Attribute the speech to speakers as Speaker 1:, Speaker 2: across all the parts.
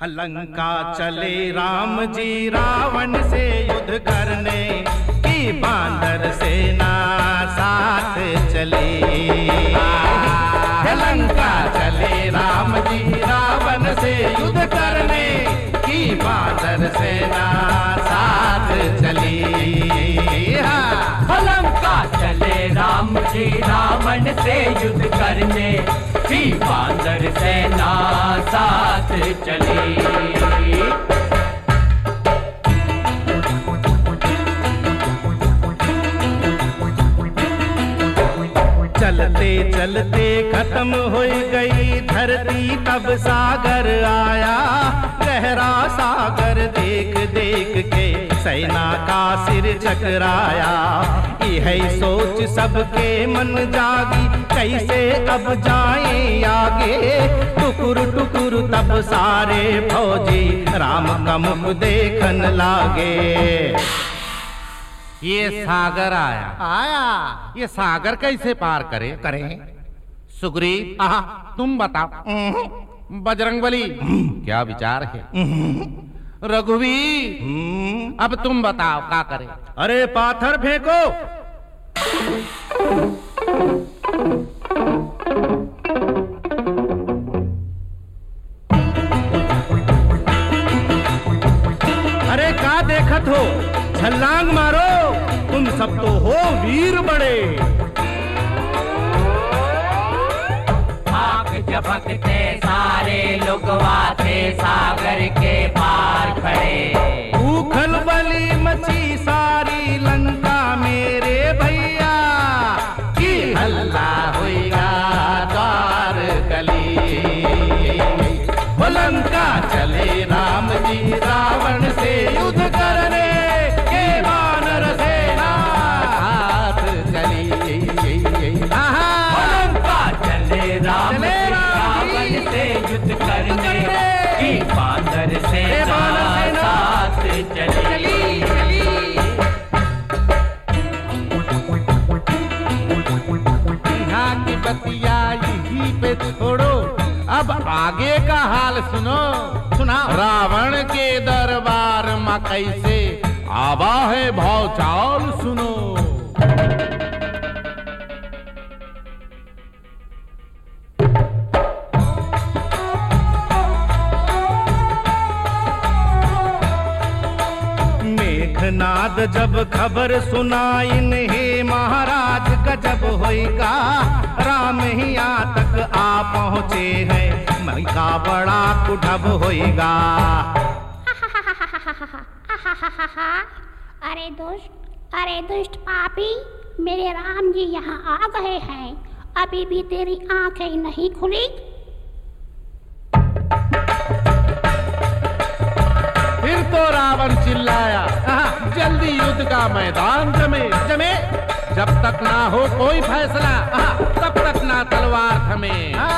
Speaker 1: लंका चले राम जी रावण से युद्ध करने की, बांदर सेना साथ चले। लंका चले राम जी रावण से युद्ध करने की, बांदर सेना साथ चली।
Speaker 2: लंका चले राम जी रावण से युद्ध करने की, बांदर सेना साथ चली।
Speaker 1: चलते चलते खत्म हो गई धरती, तब सागर आया। गहरा सागर देख देख के सेना का सिर चकराया। यही सोच सबके मन जागी, कैसे अब जाएं आगे। टुकुर टुकुर तब सारे फौजी राम का मुख देखन लागे।
Speaker 3: ये सागर आया। ये सागर कैसे पार करें? सुग्रीव, तुम बताओ। बजरंगबली, क्या विचार है? रघुवीर, अब तुम बताओ क्या करें?
Speaker 1: अरे पाथर फेंको। अरे क्या देखत हो, छलांग मारो, तुम सब तो हो वीर बड़े।
Speaker 2: आग झपकते सारे लोगवा थे सागर के पार खड़े।
Speaker 1: उखल बली मची सारी लंका मेरे भैया, की हल्ला होगा द्वार गली। वो लंका चले राम जी रावण से युद्ध करने के, वानर सेना हाथ चली।
Speaker 2: लंका चले राम जी रावण से युद्ध करने की, बांदर सेना साथ चली।
Speaker 3: यहाँ की बतिया यहीं पे छोड़ो, अब आगे का हाल सुनो। रावण के दरबार में कैसे आवा है भौचाल सुनो।
Speaker 1: मेघनाद जब खबर सुनाइन, हे महाराज गजब होएगा। राम ही यहाँ तक आ पहुँचे हैं, मैं का बड़ा कुढ़ब होएगा।
Speaker 4: अरे दुष्ट पापी, मेरे राम जी यहाँ आ गए हैं, अभी भी तेरी आंखें नहीं खुली।
Speaker 3: फिर तो रावण चिल्लाया, जल्दी युद्ध का मैदान जमे। जब तक ना हो कोई फैसला, तब तक ना तलवार थमे।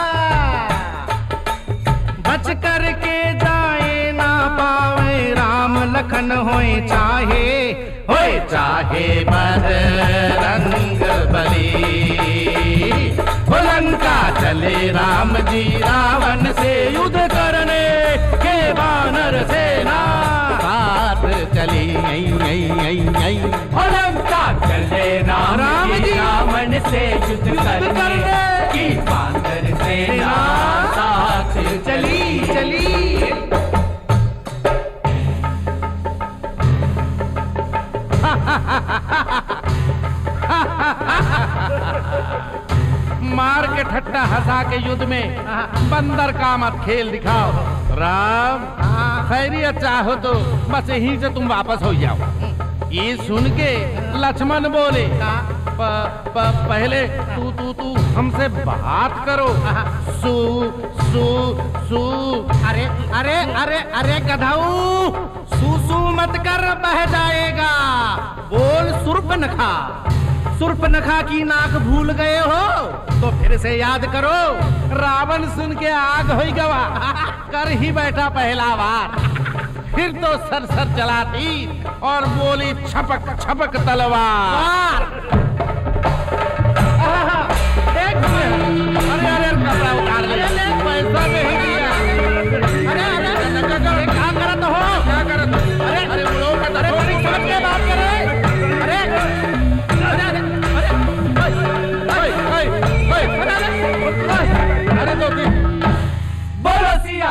Speaker 1: बच करके जाए ना पावे, राम लखन होए चाहे बजरंग बली। वो लंका चले राम जी रावण से युद्ध करने के, वानर सेना साथ चली।
Speaker 2: लंका चले राम जी रावण से युद्ध करने की, बांदर सेना साथ चली।
Speaker 3: मार के ठट्टा हंसा के युद्ध में बंदर का मत खेल दिखाओ। राम, खैरियत चाहो तो बस यहीं से तुम वापस हो जाओ। ये सुन के लक्ष्मण बोले, पहले तू हमसे बात करो। सू
Speaker 1: अरे गधाऊ, सू मत कर, बह जाएगा। बोल सुर्पनखा की नाक भूल गए हो तो फिर से याद करो।
Speaker 3: रावण सुन के आग हो गवा, कर ही बैठा पहला बार। फिर तो सर चलाती और बोली छपक तलवार। अरे कपड़ा उतार ले, पैसा नहीं दिया। अरे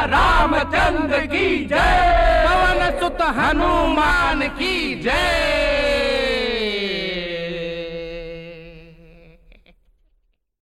Speaker 2: रामचंद्र की जय।
Speaker 3: पवन सुत हनुमान की जय।